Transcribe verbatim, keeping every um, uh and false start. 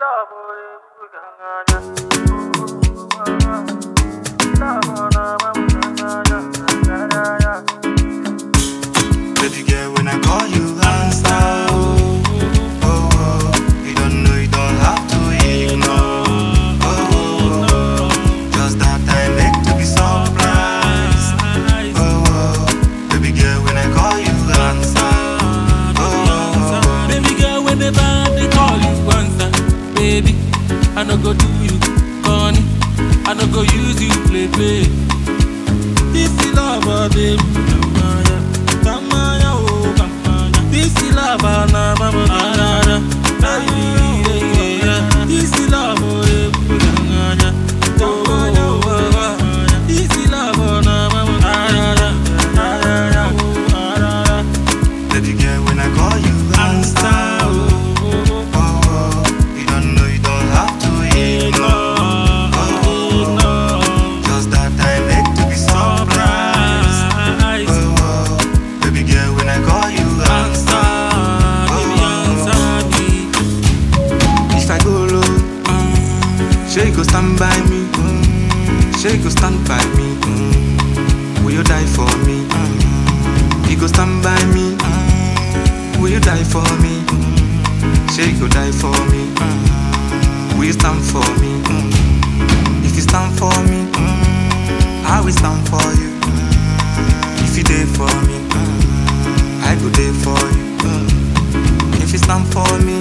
Baby girl, when I call you, answer. Oh, oh, oh. You don't know, you don't have to ignore. Oh, oh, oh. Just that time make to be surprised. Oh, oh. Baby girl, when I call you, answer. Oh, oh, oh. Baby girl, whenever they call you, answer. Baby, I no go do you, honey. I no go use you, play, play. This is love, baby. Kamaya, oh, kamaya. This is love, na, na, na, na, na. This is love, oh, kamaya. Oh, oh, oh. This is love, na, na, na, na, na. Baby girl, when I call you, answer. Oh, oh, oh. You don't know, you don't have to ignore. Oh, oh, oh. Just that time make to be surprised. Oh, oh. Baby girl, when I call you, answer. If I go low, mm, she go stand by me. Mm, she go stand by me. Mm, will you die for me? Mm, you go stand by me. Mm, will you die for me? Mm, she go die for me. Mm, will you stand for me? Mm, if you stand for me, mm, I will stand for you. Mm, if you dey for me, mm, I go dey for you. Mm, if you stand for me,